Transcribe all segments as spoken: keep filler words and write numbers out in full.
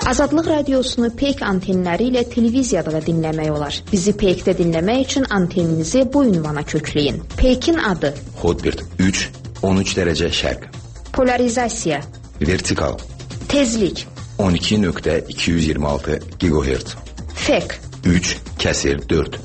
Azadlıq radiosunu Peyk antenləri ilə televiziyada da dinləmək olar. Bizi Peykdə dinləmək üçün anteninizi bu ünvana kökləyin. Peykin adı: Hotbird üç on üç dərəcə şərq. Polarizasiya: Vertikal. Tezlik: on iki nöqtə iki yüz iyirmi altı gigahertz. Fek: üç kəsir dörd.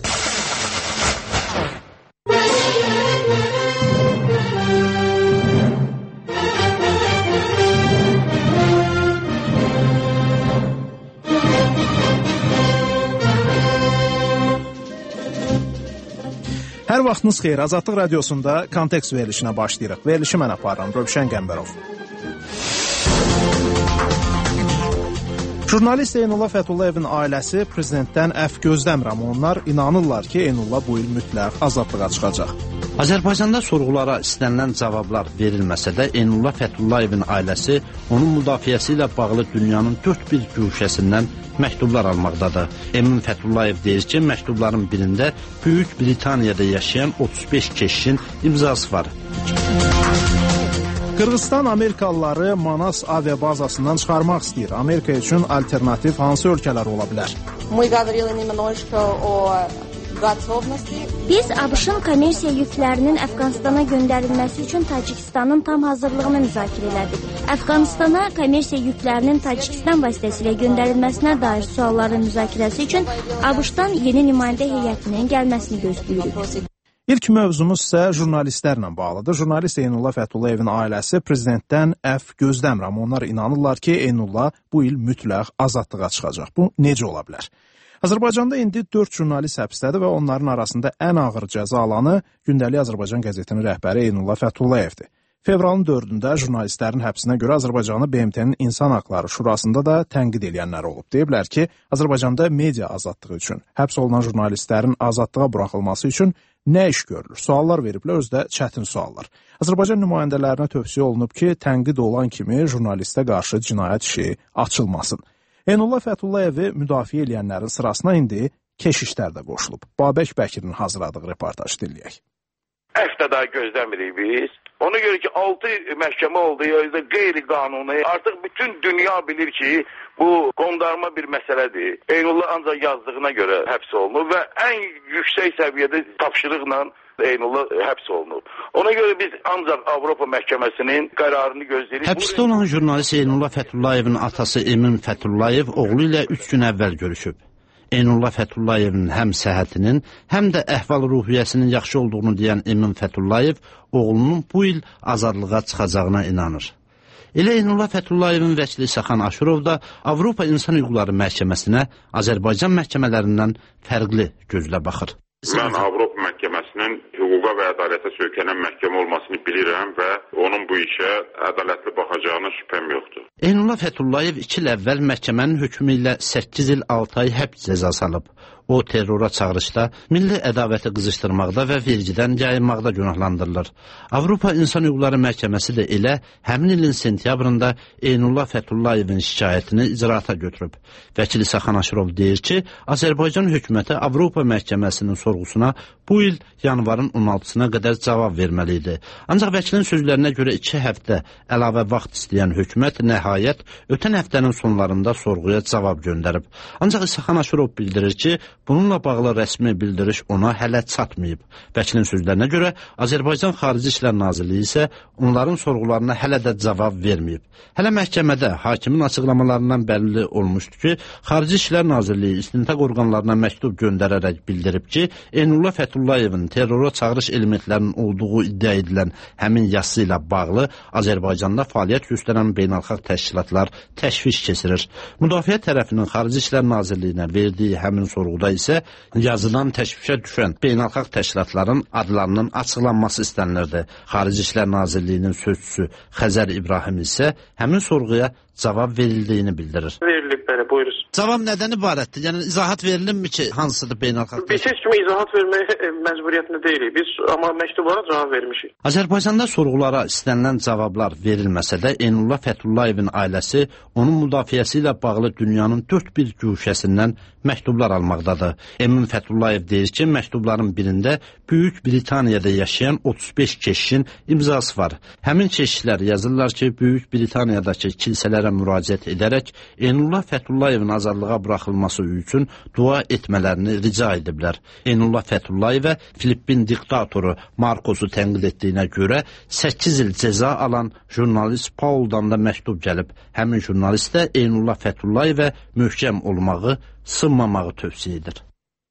Hər vaxtınız xeyir. Azadlıq radiosunda kontekst verilişinə başlayırıq. Verilişi mən aparıram, Rövşən Qəmbərov. Jurnalist Eynullah Fətullayevin ailəsi prezidentdən əfv gözləmir, amma onlar inanırlar ki, Eynullah bu il mütləq azadlığa çıxacaq. Azərbaycanda sorğulara istənilən cavablar verilməsə də Eynullah Fətullayevin ailəsi onun müdafiəsi ilə bağlı dünyanın dörd bir güşəsindən məktublar almaqdadır. Emin Fətullayev deyir ki, məktubların birində Böyük Britaniyada yaşayan otuz beş keşişin imzası var. Qırğızstan Amerikalıları Manas aviabazasından çıxarmaq istəyir. Amerika üçün alternativ hansı ölkələr ola bilər? Biz ABŞ-ın kommersiya yüklərinin Əfqanistana göndərilməsi üçün Tacikistanın tam hazırlığını müzakirə elədik. Əfqanistana kommersiya yüklərinin Tacikistan vasitəsilə göndərilməsinə dair sualların müzakirəsi üçün ABŞ-dan yeni nümayəndə heyətinin gəlməsini gözləyirik. İlk mövzumuz isə jurnalistlərlə bağlıdır. Jurnalist Eynullah Fətullayevin ailəsi prezidentdən əfv gözləmir, amma onlar inanırlar ki, Eynullah bu il mütləq azadlığa çıxacaq. Bu necə ola bilər? Azərbaycanda indi dörd jurnalist həbsdədir və onların arasında ən ağır cəza alanı Gündəlik Azərbaycan qəzetinin rəhbəri Eynullah Fətullayevdir. Fevralın dördündə jurnalistlərin həbsinə görə Azərbaycanı B M T-nin İnsan Haqları Şurasında da tənqid edənlər olub. Deyiblər ki, Azərbaycanda media azadlığı üçün, həbs olunan jurnalistlərin azadlığa buraxılması üçün nə iş görülür? Suallar veriblər, özdə çətin suallar. Azərbaycan nümayəndələrinə tövsiyə olunub ki, tənqid olan kimi jurnalistə qarşı cinayət işi açılmasın. Eynullah Fətullayevi müdafiə edənlərin sırasına indi keşişlər də qoşulub. Babək Bəkirin hazırladığı reportaj dinləyək. Əfv daha gözləmirik biz. Ona görə ki, altı məhkəmə oldu, qeyri-qanuni. Artıq bütün dünya bilir ki, bu qondarma bir məsələdir. Eynullah ancaq yazdığına görə həbs olunub və ən yüksək səviyyədə tapşırıqla Eynullah həbs olunub. Ona görə biz ancaq Avropa məhkəməsinin qərarını gözləyirik. Həbsdə olan jurnalist Eynullah Fətullayevin atası Emin Fətullayev oğlu ilə üç gün əvvəl görüşüb. Eynullah Fətullayevin həm səhhətinin, həm də əhval-ruhiyyəsinin yaxşı olduğunu deyən Emin Fətullayev oğlunun bu il azadlığa çıxacağına inanır. Elə Eynullah Fətullayevin vəkili Səxan Aşurov da Avropa İnsan Hüquqları Məhkəməsinə Azərbaycan məhkəmələrindən fərqli gözlə baxır. Mən Avropa məhkəməsinin hüquqa və ədalətə söykənən məhkəmə olmasını bilirəm və onun bu işə ədalətli baxacağına şübhəm yoxdur. Eynullah Fətullayev iki il əvvəl məhkəmənin hökmü ilə səkkiz il altı ay həbs cəzası alıb. O, terrora çağırışda, milli ədavəti qızışdırmaqda və vergidən yayınmaqda günahlandırılır. Avropa İnsan Hüquqları Məhkəməsi də elə həmin ilin sentyabrında Eynullah Fətullayevin şikayətini icraata götürüb. Vəkili Səxan Aşurov deyir ki, Azərbaycan hökuməti Avropa Məhkəməsinin sorğusuna bu il yanvarın on altısına qədər cavab verməli idi. Ancaq vəkilin sözlərinə görə iki həftə əlavə vaxt istəyən hökumət nəhayət ötən həftənin sonlarında sorğuya cavab göndərib. Ancaq Səxan Aşurov bildirir ki, bununla bağlı rəsmi bildiriş ona hələ çatmayıb. Vəkilin sözlərinə görə Azərbaycan Xarici İşlər Nazirliyi isə onların sorğularına hələ də cavab verməyib. Hələ məhkəmədə hakimin açıqlamalarından bəlli olmuşdu ki, Xarici İşlər Nazirliyi istintaq orqanlarına məktub göndərərək bildirib ki, Eynullah Fətullayevin terrora çağırış elementlərinin olduğu iddia edilən həmin yazısı ilə bağlı Azərbaycanda fəaliyyət göstərən beynəlxalq təşkilatlar təşviş keçirir. Müdafiə tərəfinin Xarici İşlər Nazirliyinə verdiyi həmin sorğuda isə yazıdan təşvişə düşən beynəlxalq təşkilatların adlarının açıqlanması istənilirdi. Xarici İşlər Nazirliyinin sözçüsü Xəzər İbrahim isə həmin sorğuya cavab verildiyini bildirir. Verilib, bəli, buyuruz. Cavab nədən ibarətdir? Yəni izahat verilinmi ki, hansıdır beynəlxalq? Biz heç kimi izahat vermək məcburiyyətində deyilik. Biz amma məktublara cavab vermişik. Azərbaycanda sorğulara istənilən cavablar verilməsə də Eynullah Fətullayevin ailəsi onun müdafiəsi ilə bağlı dünyanın dörd bir güşəsindən məktublar almaqdadır. Emin Fətullayev deyir ki, məktubların birində Böyük Britaniyada yaşayan otuz beş keşişin imzası var. Həmin keşişlər yazırlar ki, Böyük Britaniyadakı kilsələrə müraciət edərək Eynullah Fətullayevin azadlığa buraxılması üçün dua etmələrini rica ediblər. Eynullah Fətullayevə Filippin diktatoru Marcosu tənqid etdiyinə görə səkkiz il cəza alan jurnalist Pauldan da məktub gəlib. Həmin jurnalist də Eynullah Fətullayevə möhkəm olmağı, sınmamağı tövsiyə edir.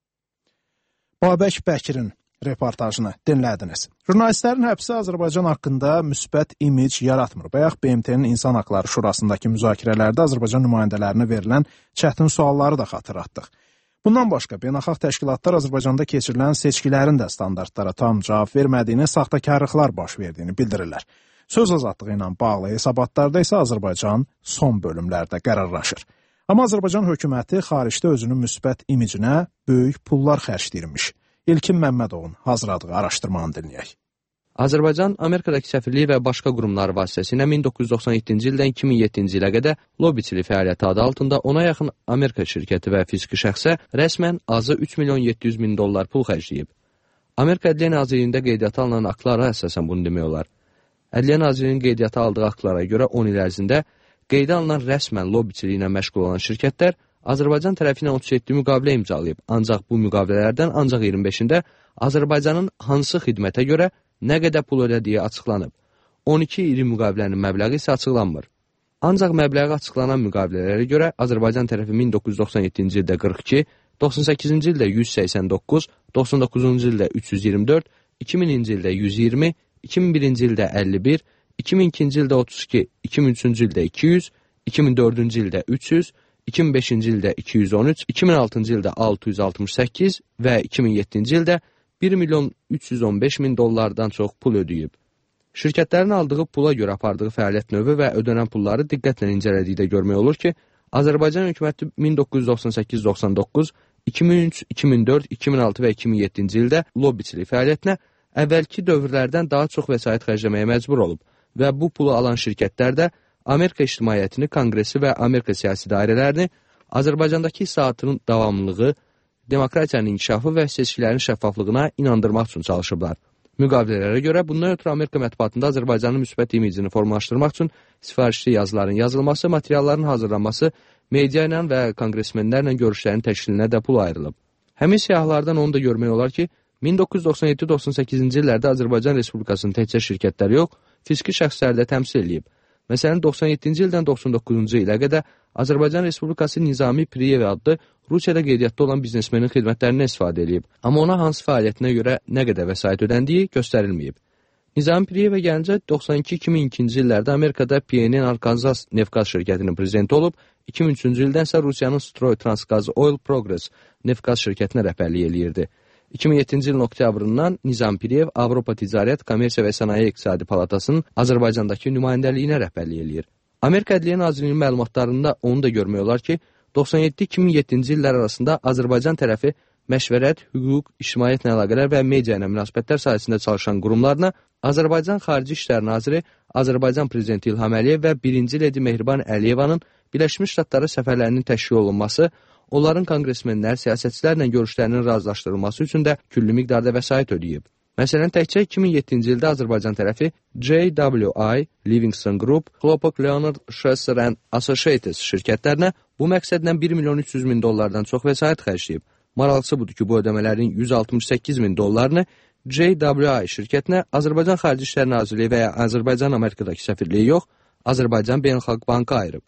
Babək Bəkirin reportajını dinlədiniz. Jurnalistlərin həbsi Azərbaycan haqqında müsbət imic yaratmır. Bayaq B M T-nin İnsan Haqları Şurasındakı müzakirələrdə Azərbaycan nümayəndələrinə verilən çətin sualları da xatırlatdıq. Bundan başqa, beynəlxalq təşkilatlar Azərbaycanda keçirilən seçkilərin də standartlara tam cavab vermədiyini, saxtakarlıqlar baş verdiyini bildirirlər. Söz azadlığı ilə bağlı hesabatlarda isə Azərbaycan son bölümlərdə qərarlaşır. Amma Azərbaycan hökuməti xaricdə özünün müsbət imicinə böyük pullar xərcləyirmiş. İlkin Məmmədovun hazırladığı araşdırmanı dinləyək. Azərbaycan Amerikadakı səfirliyi və başqa qurumlar vasitəsilə min doqquz yüz doxsan yeddinci ildən iki min yeddinci ilə qədər lobbiçilik fəaliyyəti adı altında ona yaxın Amerika şirkəti və fiziki şəxsə rəsmən azı üç milyon yeddi yüz min dollar pul xərcləyib. Amerika Ədliyyə Nazirliyində qeydiyyata alınan aktlara əsasən bunu demək olar. Ədliyyə Nazirliyinin qeydiyyata aldığı aktlara görə on il ərzində qeydə alınan rəsmən lobbiçiliyi ilə məşğul olan şirkətlər Azərbaycan tərəfi ilə otuz yeddi müqavilə imzalayıb. Ancaq bu müqavilələrdən ancaq iyirmi beşində Azərbaycanın hansı xidmətə görə nə qədər pul ödədiyi açıqlanıb. on iki iri müqavilənin məbləği isə açıqlanmır. Ancaq məbləği açıqlanan müqavilələrə görə Azərbaycan tərəfi min doqquz yüz doxsan yeddinci ildə qırx iki, doxsan səkkizinci ildə yüz səksən doqquz, doxsan doqquzuncu ildə üç yüz iyirmi dörd, iki minci ildə yüz iyirmi, iki min birinci ildə əlli bir, iki min ikinci ildə otuz iki, iki min üçüncü ildə iki yüz, iki min dördüncü ildə üç yüz, iki min beşinci ildə iki yüz on üç, iki min altıncı ildə altı yüz altmış səkkiz və iki min yeddinci ildə bir milyon üç yüz on beş min dollardan çox pul ödəyib. Şirkətlərin aldığı pula görə apardığı fəaliyyət növü və ödənən pulları diqqətlə incələdikdə görmək olur ki, Azərbaycan hökuməti min doqquz yüz doxsan səkkiz doxsan doqquz, iki min üç, iki min dörd, iki min altı və iki min yeddinci ildə lobbiçilik fəaliyyətinə əvvəlki dövrlərdən daha çox vəsait xərcləməyə məcbur olub və bu pulu alan şirkətlər də Amerika ictimaiyyətini, konqresi və Amerika siyasi dairələrini Azərbaycandakı islahatının davamlılığı, demokratiyanın inkişafı və seçkilərin şəffaflığına inandırmaq üçün çalışıblar. Müqavilələrə görə bundan ötürü Amerika mətbuatında Azərbaycanın müsbət imicini formalaşdırmaq üçün sifarişli yazıların yazılması, materialların hazırlanması, media ilə və konqresmenlərlə görüşlərin təşkilinə də pul ayrılıb. Həmin siyahılardan onu da görmək olar ki, min doqquz yüz doxsan yeddi doxsan səkkizinci illərdə Azərbaycan Respublikasının təkcə şirkətləri yox, fiziki şəxsləri də təmsil edib. Məsələn, doxsan yeddinci ildən doxsan doqquzuncu ilə qədər Azərbaycan Respublikası Nizami Piriyev adlı Rusiyada qeydiyyatda olan biznesmenin xidmətlərindən istifadə edib. Amma ona hansı fəaliyyətinə görə nə qədər vəsait ödəndiyi göstərilməyib. Nizami Piriyevə gəlincə doxsan iki iki min ikinci illərdə Amerikada P N N Arkansas Neftqaz şirkətinin prezidenti olub, iki min üçüncü ildən isə Rusiyanın Stroy Transgaz Oil Progress Neftqaz şirkətinə rəhbərlik eləyirdi. iki min yeddinci ilin oktyabrından Nizam Piriyev Avropa Ticarət, Kommersiya və Sənaye İqtisadi Palatasının Azərbaycandakı nümayəndəliyinə rəhbərlik eləyir. Amerika Ədliyyə Nazirliyinin məlumatlarında onu da görmək olar ki, doxsan yeddi iki min yeddinci illər arasında Azərbaycan tərəfi məşvərət, hüquq, ictimaiyyətlə əlaqələr və media ilə münasibətlər sahəsində çalışan qurumlarına Azərbaycan Xarici İşlər Naziri, Azərbaycan Prezidenti İlham Əliyev və birinci Ledi Mehriban Əliyevanın Birləşmiş Ştatlara səfərlərinin təşkil olunması, onların konqresmenlər, siyasətçilərlə görüşlərinin razılaşdırılması üçün də küllü miqdarda vəsait ödəyib. Məsələn, təkcə iki min yeddinci ildə Azərbaycan tərəfi J W I, Livingston Group, Clopok Leonard Schesser and Associates şirkətlərinə bu məqsədlə bir milyon üç yüz min dollardan çox vəsait xərcləyib. Maraqlısı budur ki, bu ödəmələrin yüz altmış səkkiz min dollarını J W I şirkətinə Azərbaycan Xarici İşlər Nazirliyi və ya Azərbaycan Amerikadakı səfirliyi yox, Azərbaycan Beynəlxalq Bankı ayırıb.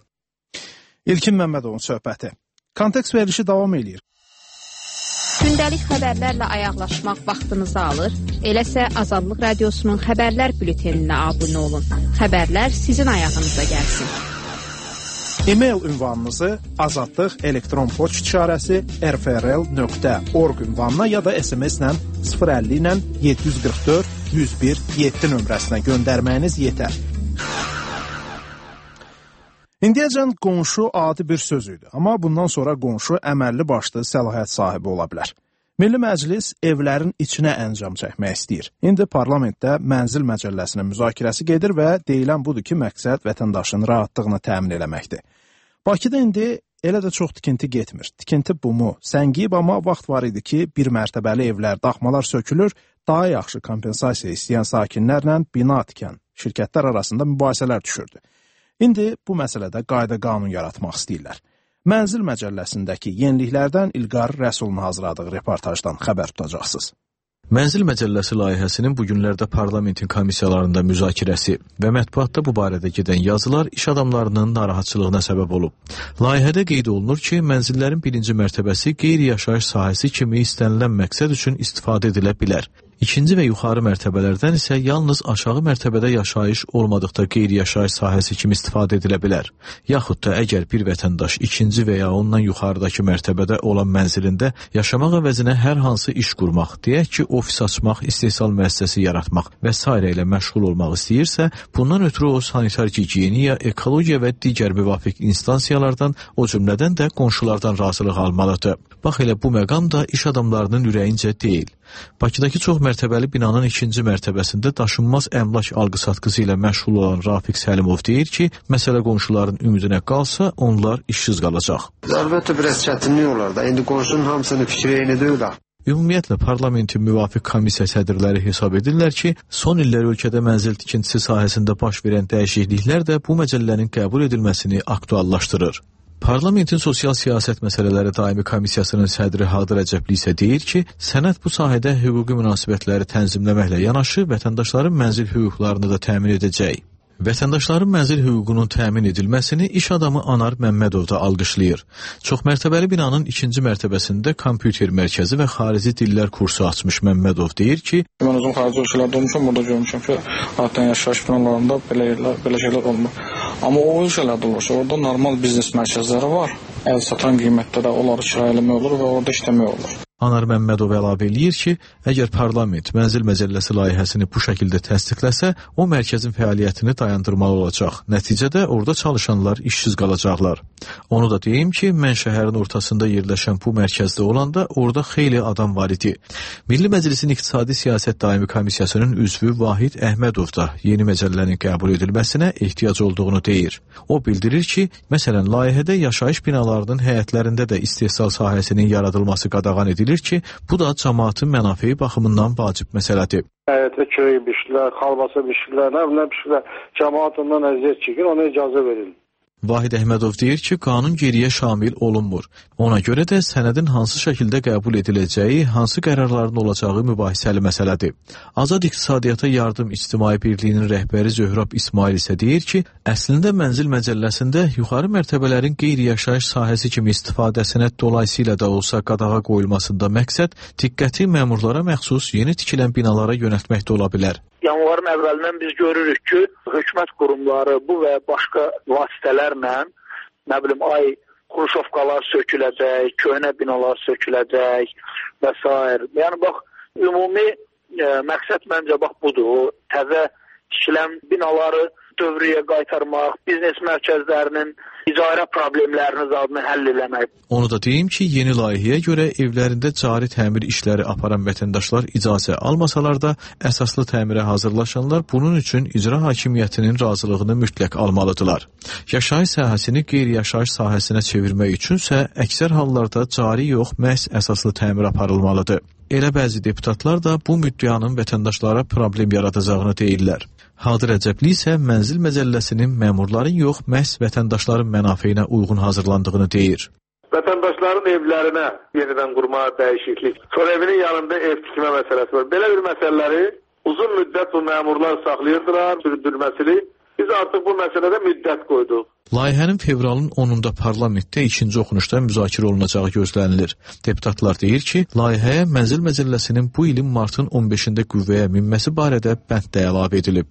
İlkin Məmmədovun söhbəti. Kontekst verilişi davam edir. Gündəlik xəbərlərlə ayaqlaşmaq vaxtınızı alır. Eləsə Azadlıq Radiosunun xəbərlər bülteninə abunə olun. Xəbərlər sizin ayağınıza gəlsin. E-mail ünvanınızı azadlıq elektron poçt işarəsi r f r l nöqtə org ünvanına ya da S M S ilə sıfır əlli ilə yeddi yüz qırx dörd yüz bir yeddi nömrəsinə göndərməyiniz yetər. İndiyəcən qonşu adi bir söz idi, amma bundan sonra qonşu əməlli başlı səlahiyyət sahibi ola bilər. Milli Məclis evlərin içinə əncam çəkmək istəyir. İndi parlamentdə Mənzil Məcəlləsinin müzakirəsi gedir və deyilən budur ki, məqsəd vətəndaşın rahatlığını təmin eləməkdir. Bakıda indi elə də çox tikinti getmir. Tikinti bumu səngiyib, amma vaxt var idi ki, bir mərtəbəli evlər, daxmalar sökülür, daha yaxşı kompensasiya istəyən sakinlərlə bina tikən şirkətlər arasında mübahisələr düşürdü. İndi bu məsələdə qayda qanun yaratmaq istəyirlər. Mənzil məcəlləsindəki yeniliklərdən İlqar Rəsulun hazırladığı reportajdan xəbər tutacaqsınız. Mənzil məcəlləsi layihəsinin bu günlərdə parlamentin komissiyalarında müzakirəsi və mətbuatda bu barədə gedən yazılar iş adamlarının narahatçılığına səbəb olub. Layihədə qeyd olunur ki, mənzillərin birinci mərtəbəsi qeyri-yaşayış sahəsi kimi istənilən məqsəd üçün istifadə edilə bilər. İkinci və yuxarı mərtəbələrdən isə yalnız aşağı mərtəbədə yaşayış olmadıqda qeyri-yaşayış sahəsi kimi istifadə edilə bilər. Yaxud da əgər bir vətəndaş ikinci və ya ondan yuxarıdakı mərtəbədə olan mənzilində yaşamaq əvəzinə hər hansı iş qurmaq, deyək ki, ofis açmaq, istehsal müəssisəsi yaratmaq və s. ilə məşğul olmaq istəyirsə, bundan ötürü o sanitar gigiyeniya, ekologiya və digər müvafiq instansiyalardan, o cümlədən də qonşulardan razılıq almalıdır. Bax elə bu məqam da iş adamlarının ürəyincə deyil. Bakıdakı çox mərtəbəli binanın ikinci mərtəbəsində daşınmaz əmlak alqı-satqısı ilə məşğul olan Rafiq Səlimov deyir ki, məsələ qonşuların ümidinə qalsa, onlar işsiz qalacaq. Əlbəttə, biraz çətinlik olar da. İndi qonşunun hamısının fikri eyni deyil. Ümumiyyətlə, parlamentin müvafiq komissiya sədrləri hesab edirlər ki, son illər ölkədə mənzil tikintisi sahəsində baş verən dəyişikliklər də bu məcəllənin qəbul edilməsini aktuallaşdırır. Parlamentin sosial siyasət məsələləri daimi komissiyasının sədri Hadı Rəcəbli isə deyir ki, sənəd bu sahədə hüquqi münasibətləri tənzimləməklə yanaşı, vətəndaşların mənzil hüquqlarını da təmin edəcək. Vətəndaşların mənzil hüququnun təmin edilməsini iş adamı Anar Məmmədov da alqışlayır. Çoxmərtəbəli binanın ikinci mərtəbəsində kompüter mərkəzi və xarici dillər kursu açmış Məmmədov deyir ki, mən uzun xarici ölkələrdə olmuşam, burada görmüşəm ki, adətən yaşayış binalarında belə yerlər, belə şeylər olmur. Amma o ölkələrdə olursa, orada normal biznes mərkəzləri var. Əl satan qiymətdə də onları kirayə eləmək olur və orada işləmək olur. Anar Məmmədov əlavə eləyir ki, əgər parlament mənzil məcəlləsi layihəsini bu şəkildə təsdiqləsə, o mərkəzin fəaliyyətini dayandırmalı olacaq. Nəticədə orada çalışanlar işsiz qalacaqlar. Onu da deyim ki, mən şəhərin ortasında yerləşən bu mərkəzdə olanda orada xeyli adam var idi. Milli Məclisin İqtisadi Siyasət Daimi Komissiyasının üzvü Vahid Əhmədov da yeni məcəllənin qəbul edilməsinə ehtiyac olduğunu deyir. O bildirir ki, məsələn, layihədə yaşayış binalarının həyətlərində də istehsal sahəsinin yaradılması qadağan edilir ki, bu da cəmaatın mənafeyi baxımından vacib məsələdir. Həyətə köy biçdilər, xalbasa biçdilər, nə bilən biçdilər, cəmaat ondan əziyyət çəkir, ona icazə verilmir. Vahid Əhmədov deyir ki, qanun geriyə şamil olunmur. Ona görə də sənədin hansı şəkildə qəbul ediləcəyi, hansı qərarların olacağı mübahisəli məsələdir. Azad İqtisadiyyata Yardım İctimai Birliyinin rəhbəri Zöhrab İsmail isə deyir ki, əslində mənzil məcəlləsində yuxarı mərtəbələrin qeyri-yaşayış sahəsi kimi istifadəsinə dolayısıyla da olsa qadağa qoyulmasında məqsəd diqqəti məmurlara məxsus yeni tikilən binalara yönəltməkdə ola bilər. Yanvarın əvvəlindən biz görürük ki, hökumət qurumları bu və başqa vasitələrlə, nə bilim, ay xruşovkalar söküləcək, köhnə binalar söküləcək və s. Yəni, bax, ümumi e, məqsəd məncə bax budur, o təzə tikilən binaları dövrüyə qaytarmaq, biznes mərkəzlərinin icarə problemlərini zadını həll eləmək. Onu da deyim ki, yeni layihəyə görə evlərində cari təmir işləri aparan vətəndaşlar icazə almasalar da, əsaslı təmirə hazırlaşanlar bunun üçün icra hakimiyyətinin razılığını mütləq almalıdırlar. Yaşayış sahəsini qeyri-yaşayış sahəsinə çevirmək üçünsə, əksər hallarda cari yox, məhz əsaslı təmir aparılmalıdır. Elə bəzi deputatlar da bu müddəanın vətəndaşlara problem yaradacağını deyirlər. Hadı Rəcəbli isə mənzil məcəlləsinin məmurların yox, məhz vətəndaşların mənafeyinə uyğun hazırlandığını deyir. Vətəndaşların evlərinə yenidən qurma dəyişiklik, sonra evinin yanında ev tikmə məsələsi var. Belə bir məsələləri uzun müddət bu məmurlar saxlayırdılar, sürdürməsini. Biz artıq bu məsələdə müddət qoyduq. Layihənin fevralın onunda parlamentdə ikinci oxunuşda müzakirə olunacağı gözlənilir. Deputatlar deyir ki, layihəyə mənzil məcəlləsinin bu ilin martın on beşində qüvvəyə minməsi barədə bənd də əlavə edilib.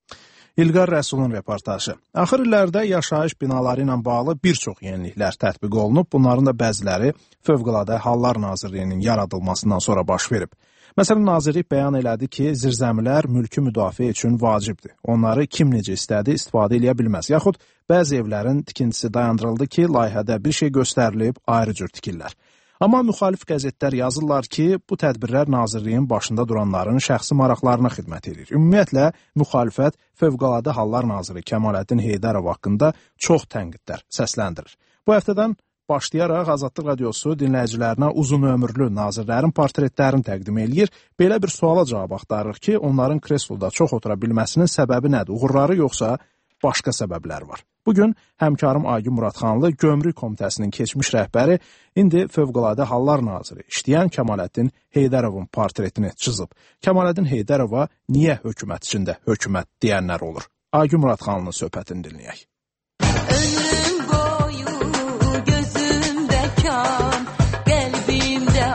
İlqar Rəsulun reportajı. Axır illərdə yaşayış binaları ilə bağlı bir çox yeniliklər tətbiq olunub. Bunların da bəziləri Fövqəladə Hallar Nazirliyinin yaradılmasından sonra baş verib. Məsələn, Nazirlik bəyan elədi ki, zirzəmilər mülki müdafiə üçün vacibdir. Onları kim necə istədi istifadə edə bilməz. Yaxud bəzi evlərin tikintisi dayandırıldı ki, layihədə bir şey göstərilib, ayrı cür tikirlər. Amma müxalif qəzetlər yazırlar ki, bu tədbirlər Nazirliyin başında duranların şəxsi maraqlarına xidmət edir. Ümumiyyətlə, müxalifət Fövqəladə Hallar Naziri Kəmaləddin Heydərov haqqında çox tənqidlər səsləndirir. Bu həftədən başlayaraq Azadlıq Radiosu dinləyicilərinə uzun ömürlü nazirlərin portretlərini təqdim eləyir. Belə bir suala cavab axtarırıq ki, onların kresloda çox otura bilməsinin səbəbi nədir? Uğurları yoxsa başqa səbəblər var? Bugün həmkarım Aygün Muradxanlı Gömrük Komitəsinin keçmiş rəhbəri, indi Fövqəladə Hallar Naziri işləyən Kəmaləddin Heydərovun portretini çizib. Kəmaləddin Heydərova niyə hökumət içində hökumət deyənlər olur? Aygün Muradxanlının söhbətini dinləyək. Ömrüm boyu gözümdə kan, qəlbimdə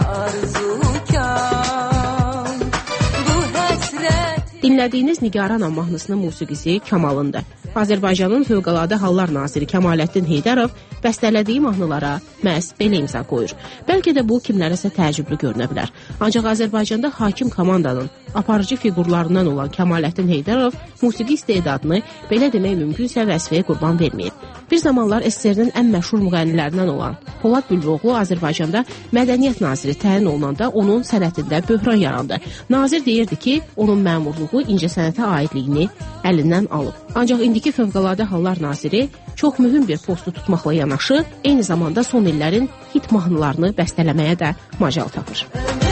arzukan. Bu həsrət... Dinlədiyiniz Nigaranam mahnısının musiqisi Kamalındır. Azərbaycanın Fövqəladə Hallar Naziri Kəmaləddin Heydərov bəstələdiyi mahnılara məhz belə imza qoyur. Bəlkə də bu kimlərəsə təəccüblü görünə bilər. Ancaq Azərbaycanda hakim komandanın aparıcı fiqurlarından olan Kəmaləddin Heydərov musiqi istedadını belə demək mümkünsə vəzifəyə qurban verməyib. Bir zamanlar S S R-nin ən məşhur müğənnilərindən olan Polad Bülbüloğlu Azərbaycanda mədəniyyət naziri təyin olunanda onun sənətində böhran yarandı. Nazir deyirdi ki, onun məmurluğu incəsənətə aidliyini əlindən alıb. Ancaq indiki Fövqəladə Hallar Naziri çox mühüm bir postu tutmaqla yanaşı, eyni zamanda son illərin hit mahnılarını bəstələməyə də macal tapır.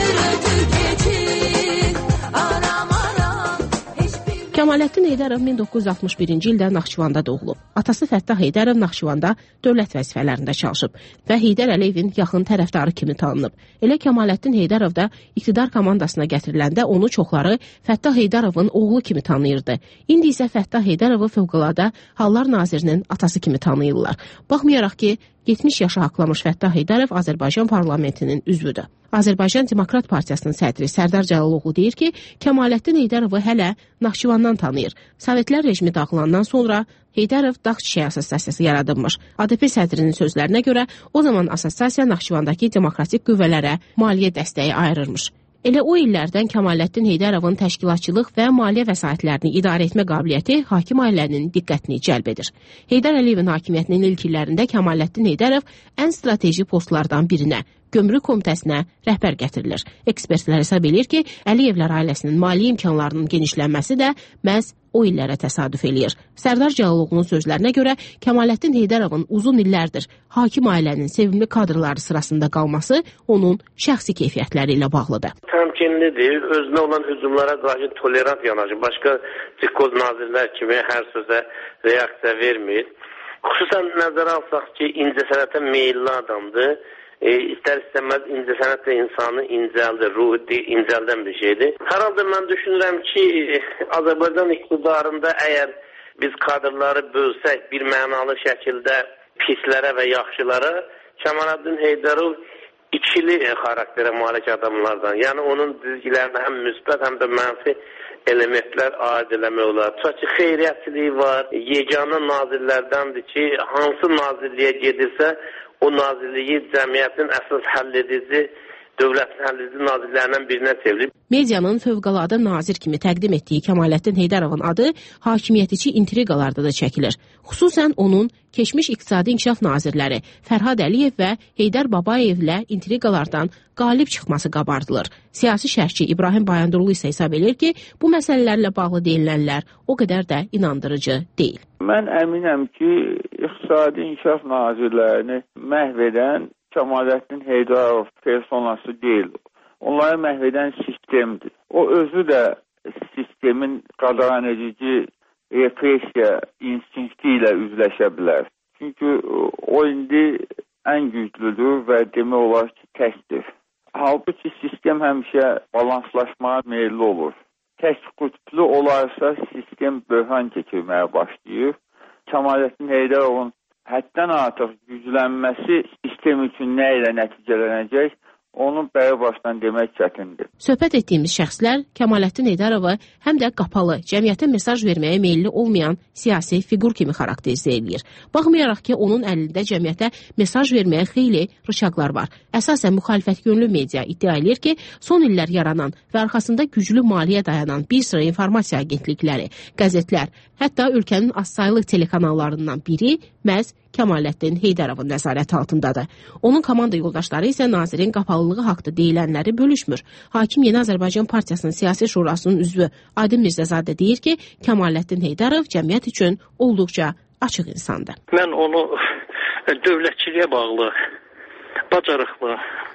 Kəmaləddin Heydərov min doqquz yüz altmış birinci ildə Naxçıvanda doğulub. Atası Fəttah Heydərov Naxçıvanda dövlət vəzifələrində çalışıb və Heydər Əliyevin yaxın tərəfdarı kimi tanınıb. Elə Kəmaləddin Heydərov da iqtidar komandasına gətiriləndə onu çoxları Fəttah Heydərovun oğlu kimi tanıyırdı. İndi isə Fəttah Heydərovu Fövqəladə Hallar Nazirinin atası kimi tanıyırlar. Baxmayaraq ki, yetmiş yaşa haqlamış Fəttah Heydərov Azərbaycan parlamentinin üzvüdür. Azərbaycan Demokrat Partiyasının sədri Sərdar Cəlaloğlu deyir ki, Kəmaləddin Heydərovu hələ Naxçıvandan tanıyır. Sovetlər rejimi dağılandan sonra Heydərov Dağ Çiçəyi Assosiasiyası yaradılmış. A D P sədrinin sözlərinə görə o zaman assosiasiya Naxçıvandakı demokratik qüvvələrə maliyyə dəstəyi ayırırmış. Elə o illərdən Kəmaləddin Heydərovun təşkilatçılıq və maliyyə vəsaitlərini idarə etmə qabiliyyəti hakim ailənin diqqətini cəlb edir. Heydər Əliyevin hakimiyyətinin ilk illərində Kəmaləddin Heydərov ən strateji postlardan birinə, Gömrük Komitəsinə rəhbər gətirilir. Ekspertlər hesab edir ki, Əliyevlər ailəsinin maliyyə imkanlarının genişlənməsi də məhz o illərə təsadüf eləyir. Sərdar Cəlaloğlu'nun sözlərinə görə Kəmaləddin Heydərovun uzun illərdir hakim ailənin sevimli kadrları sırasında qalması onun şəxsi keyfiyyətləri ilə bağlıdır. Təmkinlidir, özünə olan hücumlara qarşı tolerant yanaşır. Başqa cikoz nazirlər kimi hər sözə reaksiya vermir. Xüsusən nəzərə alsaq ki, incəsənətə meyilli adamdır. E, istər istəməz incəsənət də insanı incəldir, ruhu incəldən bir şeydir. Hər halda mən düşünürəm ki, Azərbaycan iqtidarında əgər biz kadrları bölsək bir mənalı şəkildə pislərə və yaxşılara, Kəmaləddin Heydərov ikili xarakterə malik adamlardan. Yəni onun dizgilərinə həm müsbət, həm də mənfi elementlər aid eləmək olar. Çünki xeyriyyətçiliyi var, yeganə nazirlərdəndir ki, hansı nazirliyə gedirsə, o nazirliyi cəmiyyətin əsas həll edici, dövlətin həll edici nazirlərindən birinə çevrilib. Medianın fövqəladə nazir kimi təqdim etdiyi Kəmaləddin Heydərovun adı hakimiyyətici intriqalarda da çəkilir. Xüsusən onun keçmiş iqtisadi inkişaf nazirləri Fərhad Əliyev və Heydər Babayevlə intriqalardan qalib çıxması qabardılır. Siyasi şərhçi İbrahim Bayandurlu isə hesab edir ki, bu məsələlərlə bağlı deyilənlər o qədər də inandırıcı deyil. Mən əminəm ki, iqtisadi inkişaf nazirlərini məhv edən Kəmaləddin Heydərov personası deyil. Onları məhv edən sistemdir. O özü də sistemin qadağan edici repressiya instinkti ilə üzləşə bilər. Çünki o indi ən güclüdür və demək olar ki, təkdir. Halbuki sistem həmişə balanslaşmağa meyilli olur. Tək qütblü olarsa sistem böhran keçirməyə başlayır. Kəmaləddin Heydərovun həddən artıq güclənməsi sistem üçün nə ilə nəticələnəcək, onu bəri başdan demək çətindir. Söhbət etdiyimiz şəxslər Kəmaləddin Heydərovu həm də qapalı, cəmiyyətə mesaj verməyə meyilli olmayan siyasi fiqur kimi xarakterizə edir. Baxmayaraq ki, onun əlində cəmiyyətə mesaj verməyə xeyli rıçaqlar var. Əsasən müxalifət yönlü media iddia edir ki, son illər yaranan və arxasında güclü maliyyə dayanan bir sıra informasiya agentlikləri, qəzetlər, hətta ölkənin azsaylı telekanallarından biri məhz Kəmaləddin Heydərovun nəzarəti altındadır. Onun komanda yoldaşları isə nazirin qapalılığı haqda deyilənləri bölüşmür. Hakim Yeni Azərbaycan Partiyasının siyasi şurasının üzvü Aydın Mirzəzadə deyir ki, Kəmaləddin Heydərov cəmiyyət üçün olduqca açıq insandır. Mən onu dövlətçiliyə bağlı, bacarıqlı,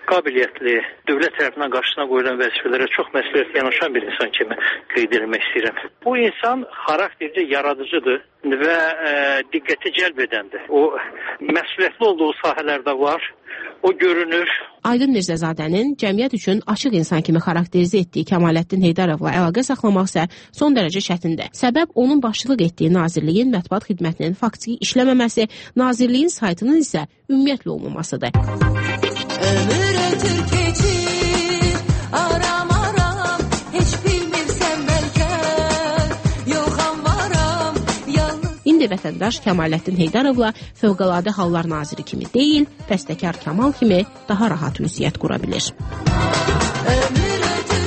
qabiliyyətli, dövlət tərəfindən qarşısına qoyulan vəzifələrə çox məsuliyyətli yanaşan bir insan kimi qeyd etmək istəyirəm. Bu insan xaraktercə yaradıcıdır və ə, diqqəti cəlb edəndir. O məsuliyyətli olduğu sahələrdə var, o görünür. Aydın Mirzəzadənin cəmiyyət üçün açıq insan kimi xarakterizə etdiyi Kəmaləddin Heydarovla əlaqə saxlamaq isə son dərəcə çətindir. Səbəb onun başçılıq etdiyi Nazirliyin mətbuat xidmətinin faktiki işləməməsi, Nazirliyin saytının isə ümumiyyətlə olmamasıdır. Ömür ötür keçir, aram aram, heç bilmirsən bəlkə, yoxam varam, yalnız... İndi vətəndaş Kəmaləddin Heydarovla Fövqəladə Hallar Naziri kimi deyil, bəstəkar Kamal kimi daha rahat ünsiyyət qura bilir. Ömür ötür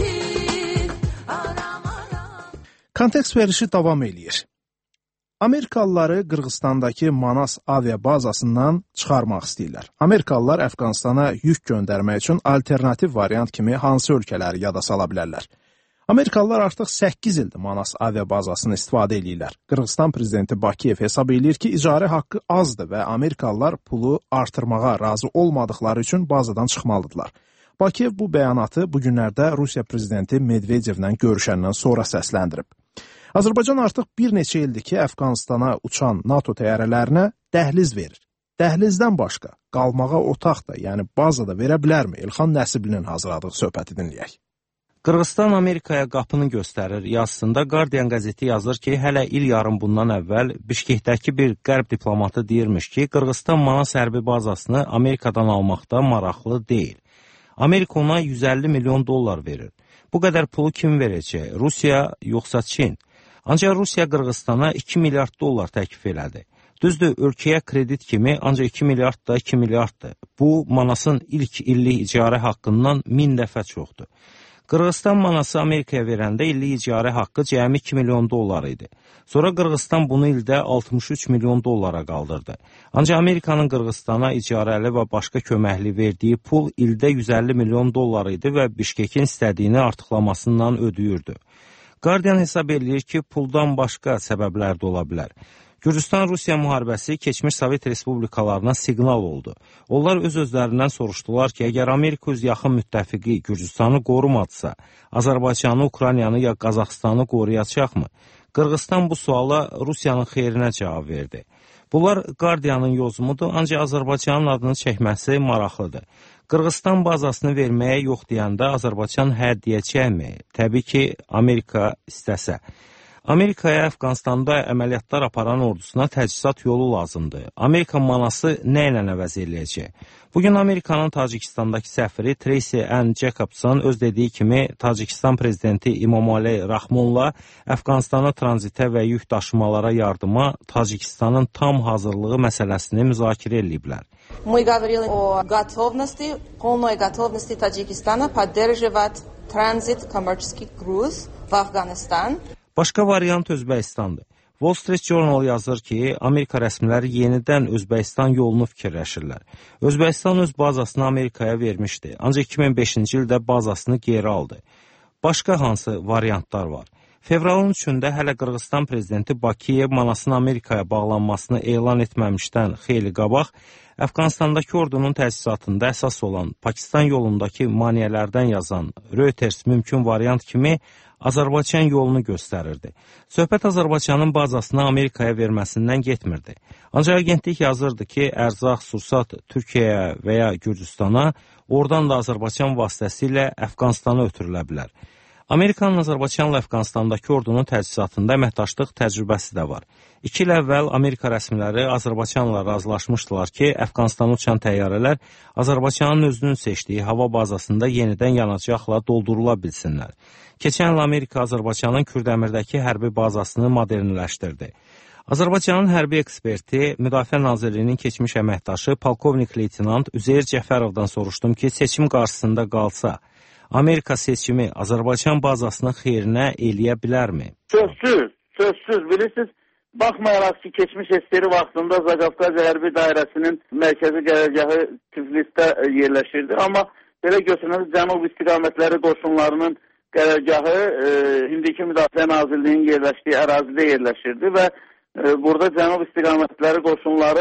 keçir, aram aram... Kontekst verişi davam eləyir. Amerikalıları Qırğızstandakı Manas aviabazasından çıxarmaq istəyirlər. Amerikalılar Əfqanistana yük göndərmək üçün alternativ variant kimi hansı ölkələri yada sala bilərlər? Amerikalılar artıq səkkiz ildir Manas aviabazasını istifadə edirlər. Qırğızstan prezidenti Bakiyev hesab edir ki, icarə haqqı azdır və Amerikalılar pulu artırmağa razı olmadıkları üçün bazadan çıxmalıdırlar. Bakiyev bu bəyanatı bu günlərdə Rusiya prezidenti Medvedevlə görüşəndən sonra səsləndirib. Azərbaycan artıq bir neçə ildir ki, Əfqanistana uçan NATO təyyarələrinə dəhliz verir. Dəhlizdən başqa qalmağa otaq da, yəni bazada verə bilərmi? İlxan Nəsiblinin hazırladığı söhbəti dinləyək. Qırğızstan Amerikaya qapını göstərir yazısında Guardian qəzeti yazır ki, hələ il yarım bundan əvvəl Bişkekdəki bir qərb diplomatı deyirmiş ki, Qırğızstan Manas hərbi bazasını Amerikadan almaqda maraqlı deyil. Amerika ona yüz əlli milyon dollar verir. Bu qədər pulu kim verəcək? Rusiya yoxsa Çin? Ancaq Rusiya Qırğızstana iki milyard dollar təklif elədi. Düzdür, ölkəyə kredit kimi ancaq iki milyard da iki milyarddır. Bu, Manasın ilk illik icarə haqqından min dəfə çoxdur. Qırğızstan Manası Amerikaya verəndə illik icarə haqqı cəmi iki milyon dollar idi. Sonra Qırğızstan bunu ildə altmış üç milyon dollara qaldırdı. Ancaq Amerikanın Qırğızstana icarəli və başqa köməkli verdiyi pul ildə yüz əlli milyon dollar idi və Bişkekin istədiyini artıqlamasından ödəyirdi. Guardian hesab edir ki, puldan başqa səbəblər də ola bilər. Gürcüstan-Rusiya müharibəsi keçmiş Sovet respublikalarına siqnal oldu. Onlar öz-özlərindən soruşdular ki, əgər Amerika öz yaxın müttəfiqi Gürcüstanı qorumadısa, Azərbaycanı, Ukraynanı ya Qazaxıstanı qoruyacaqmı? Qırğızstan bu suala Rusiyanın xeyrinə cavab verdi. Bunlar Guardianın yozumudur, ancaq Azərbaycanın adını çəkməsi maraqlıdır. Qırğızstan bazasını verməyə yox deyəndə Azərbaycan hə deyəcəkmi? Təbii ki, Amerika istəsə. Amerikaya Əfqanistanda əməliyyatlar aparan ordusuna təchizat yolu lazımdır. Amerika Manası nə ilə əvəz eləyəcək? Bugün Amerikanın Tacikistandakı səfiri Tracy Ann Jacobson öz dediyi kimi Tacikistan prezidenti İmomali Rahmonla Əfqanistana tranzitə və yük daşımalara yardıma Tacikistanın tam hazırlığı məsələsini müzakirə ediblər. Мы говорили о готовности, полной готовности Таджикистана поддерживать транзит коммерческих груз в Афганистан. Başqa variant Özbəkistandır. Wall Street Journal yazır ki, Amerika rəsmiləri yenidən Özbəkistan yolunu fikirləşirlər. Özbəkistan öz bazasını Amerikaya vermişdi, ancaq iki min beşinci ildə bazasını geri aldı. Başqa hansı variantlar var? Fevralın üçündə hələ Qırğızstan prezidenti Bakiyev Manasın Amerikaya bağlanmasını elan etməmişdən xeyli qabaq, Əfqanistandakı ordunun təchizatında əsas olan Pakistan yolundakı maniyələrdən yazan Reuters mümkün variant kimi Azərbaycan yolunu göstərirdi. Söhbət Azərbaycanın bazasını Amerikaya verməsindən getmirdi. Ancaq agentlik yazırdı ki, ərzaq, sursat Türkiyəyə və ya Gürcüstana, oradan da Azərbaycan vasitəsilə Əfqanistana ötürülə bilər. Amerikanın Azərbaycanla Əfqanistandakı ordunun təchizatında əməkdaşlıq təcrübəsi də var. İki il əvvəl Amerika rəsmiləri Azərbaycanla razılaşmışdılar ki, Əfqanistana uçan təyyarələr Azərbaycanın özünün seçdiyi hava bazasında yenidən yanacaqla doldurula bilsinlər. Keçən il Amerika Azərbaycanın Kürdəmirdəki hərbi bazasını modernləşdirdi. Azərbaycanın hərbi eksperti, Müdafiə Nazirliyinin keçmiş əməkdaşı Polkovnik Leytenant Üzeyir Cəfərovdan soruşdum ki, seçim qarşısında qalsa, Amerika seçimi Azərbaycan bazasının xeyrinə eləyə bilərmi? Sözsüz, sözsüz. Bilirsiniz, baxmayaraq ki, keçmiş S S R vaxtında Zaqafqaz Hərbi Dairəsinin mərkəzi qərargahı Tiflisdə yerləşirdi. Amma belə götürünüz, Cənub istiqamətləri qoşunlarının qərargahı e, indiki Müdafiə Nazirliyinin yerləşdiyi ərazidə yerləşirdi və e, burada Cənub istiqamətləri qoşunları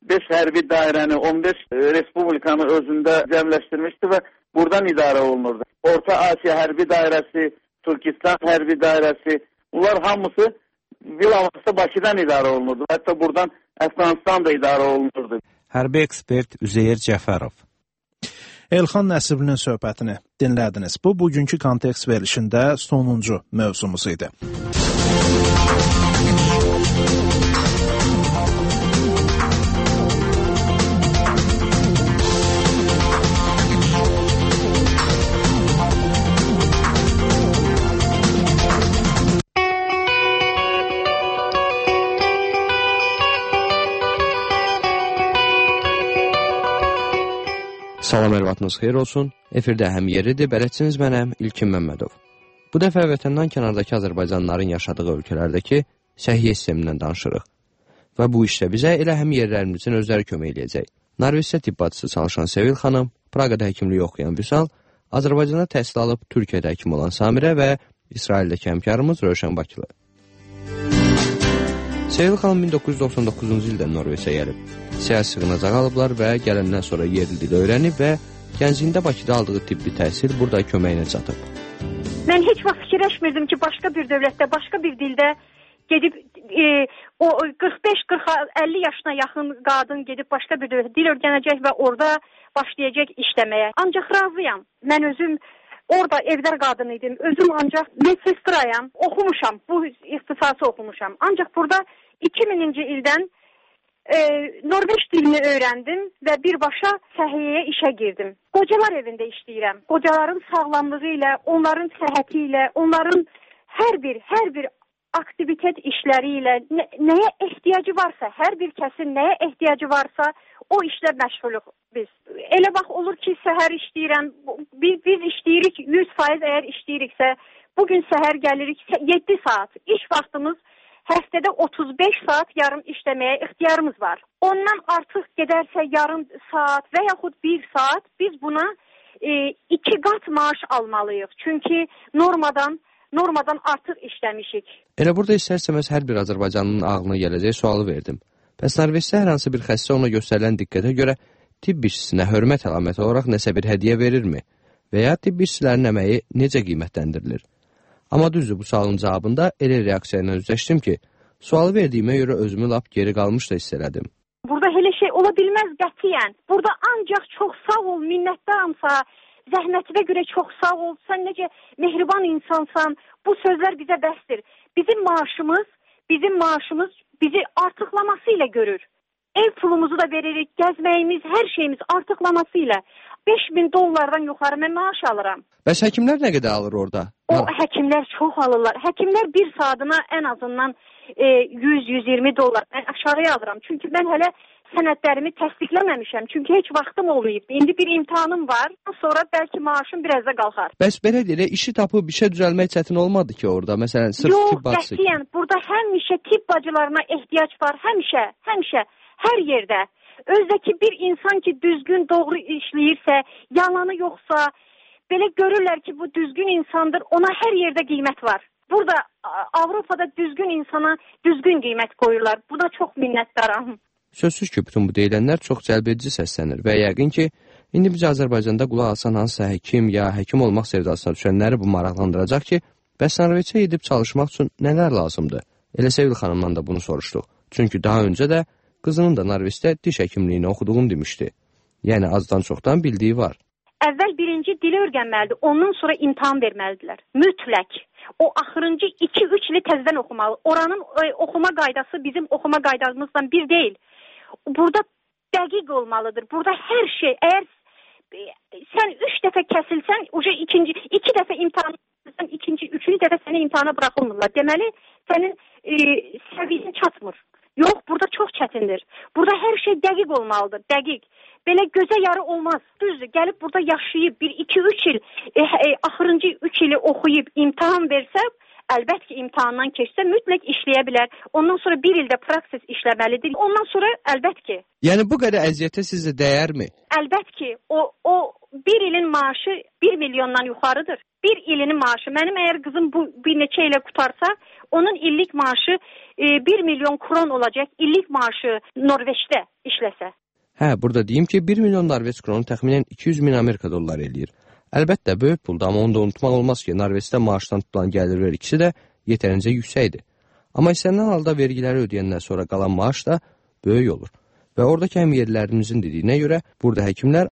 beş hərbi dairəni, on beş respublikanı özündə cəmləşdirmişdi və buradan idarə olunurdu. Orta Asiya hərbi dairəsi, Türkistan hərbi dairəsi, bunlar hamısı bilavasitə Bakıdan idarə olunurdu. Hətta buradan Əfqanistan da idarə olunurdu. Hərbi ekspert Üzeyir Cəfərov. Elxan Nəsiblinin söhbətini dinlədiniz. Bu, bugünkü kontekst verilişində sonuncu mövzumuz idi. Salam, əlvatınız xeyir olsun. Efirdə həm yeridir, bələdçiniz mənəm İlkin Məmmədov. Bu dəfə vətəndən kənardakı Azərbaycanlıların yaşadığı ölkələrdəki səhiyyə sistemindən danışırıq. Və bu işdə bizə elə həm yerlərimizin özləri kömək eləyəcək. Norveçdə tibb bacısı çalışan Sevil xanım, Praqada həkimliyi oxuyan Vüsal, Azərbaycanda təhsil alıb Türkiyədə həkim olan Samirə və İsraildəki həmkarımız Rövşən Bakılı. Sevil xanım min doqquz yüz doxsan doqquzuncu ildə Norveçə gəlib. Siyasi sığınacaq alıblar və gələndən sonra yerli dili öyrənib və gəncliyində Bakıda aldığı tibbi təhsil burada köməyinə çatıb. Mən heç vaxt fikirləşmirdim ki, başqa bir dövlətdə, başqa bir dildə gedib e, o qırx beş qırx əlli yaşına yaxın qadın gedib başqa bir dövlətdə dil öyrənəcək və orada başlayacaq işləməyə. Ancaq razıyam. Mən özüm orada evdar qadın idim. Özüm ancaq medsestrayam, oxumuşam, bu ixtisası oxumuşam. Ancaq burada iki mininci ildən e, Norveç dilini öyrəndim və birbaşa səhiyyəyə işə girdim. Qocalar evində işləyirəm. Qocaların sağlamlığı ilə, onların səhhəti ilə, onların hər bir, hər bir aktivitet işləri ilə nə, nəyə ehtiyacı varsa, hər bir kəsin nəyə ehtiyacı varsa, o işlə məşğuluq biz. Elə bax olur ki, səhər işləyirəm, biz, biz işləyirik yüz faiz əgər işləyiriksə, bugün səhər gəlirik yeddi saat. İş vaxtımız həftədə otuz beş saat yarım işləməyə ixtiyarımız var. Ondan artıq gedərsə yarım saat və yaxud bir saat biz buna e, iki qat maaş almalıyıq. Çünki normadan normadan artıq işləmişik. Elə burada istərsəməz hər bir Azərbaycanlının ağlına gələcək sualı verdim. Bəs Norveçdə hər hansı bir xəstə ona göstərilən diqqətə görə tibb işçisinə hörmət əlaməti olaraq nəsə bir hədiyyə verirmi? Və ya tibb işçilərin əməyi necə qiymətləndirilir? Amma düzdür, bu sualın cavabında elə reaksiya ilə üzləşdim ki, sualı verdiyimə görə özümü lap geri qalmış da hiss elədim. Burada elə şey ola bilməz qətiyyən. Burada ancaq çox sağ ol, minnətdaramsa, zəhmətinə görə çox sağ ol, sən necə mehriban insansan, bu sözlər bizə bəsdir. Bizim maaşımız, bizim maaşımız bizi artıqlaması ilə görür. Ev pulumuzu da veririk, gəzməyimiz, hər şeyimiz artıqlaması ilə. beş min dollardan yuxarı mən maaş alıram. Bəs həkimlər nə qədər alır orada? O həkimlər çox alırlar. Həkimlər bir saatına ən azından e, yüz yüz iyirmi dollar mən aşağıya alıram. Çünki mən hələ sənədlərimi təsdiqləməmişəm. Çünki heç vaxtım olmayıb. İndi bir imtahanım var. Sonra bəlkə maaşım biraz da qalxar. Bəs belə deyək, işi tapıb işə düzəlmək çətin olmadı ki orada? Məsələn, sırf Yox, tibb bacısı. Yox, qətiyyən. Burada həmişə tibb bacılarına ehtiyac var. Həmişə, həmişə, hər yerdə. Özdəki bir insan ki düzgün, doğru işləyirsə, yalanı yoxsa, belə görürlər ki bu düzgün insandır, ona hər yerdə qiymət var. Burada Avropada düzgün insana düzgün qiymət qoyurlar. Buna çox minnətdaram. Sözsüz ki, bütün bu deyilənlər çox cəlbedici səslənir və yəqin ki, indi biz Azərbaycanda qulaq asan hansısa həkim ya həkim olmaq sevdasına düşənləri bu maraqlandıracaq ki, bəs Norveçə edib çalışmaq üçün nələr lazımdır? Elə Sevil xanımdan da bunu soruşduq. Çünki daha öncə də qızının da Norveçdə diş həkimliyini oxuduğunu demişdi. Yəni azdan çoxdan bildiyi var. Əvvəl birinci dili öyrənməlidir, ondan sonra imtahan verməlidirlər. Mütləq. O axırıncı iki üç ili təzədən oxumalı. Oranın e, oxuma qaydası bizim oxuma qaydamızdan bir deyil. Burada dəqiq olmalıdır. Burada hər şey, əgər e, sən üç dəfə kəsilsən, uca ikinci, iki dəfə imtahan sən ikinci, üçüncü dəfə səni imtahana buraxılmırlar. Deməli, sənin e, səviyyən çatmır. Yox, burada çox çətindir. Burada hər şey dəqiq olmalıdır, dəqiq. Belə gözə yarı olmaz. Düzdür, gəlib burada yaşayıb bir iki üç il, e, e, axırıncı üç ili oxuyub imtahan versə, əlbət ki, imtahandan keçsə mütləq işləyə bilər. Ondan sonra bir ildə praksis işləməlidir. Ondan sonra əlbət ki. Yəni bu qədər əziyyətə sizə dəyərmi? Əlbət ki, o, o bir ilin maaşı bir milyondan yuxarıdır. bir ilinin maaşı, mənim əgər qızım bu bir neçə ilə qutarsa, onun illik maaşı e, bir milyon kron olacaq, illik maaşı Norveçdə işləsə. Hə, burada deyim ki, bir milyon Norveç kronu təxminən iki yüz min Amerika dolları eləyir. Əlbəttə, böyük pulda, amma onu da unutmaq olmaz ki, Norveçdə maaşdan tutulan gəlir vergisi də yetərincə yüksəkdir. Amma istənilən halda vergiləri ödəyəndən sonra qalan maaş da böyük olur. Və oradakı həmyerlilərimizin dediyinə görə, burada həkimlər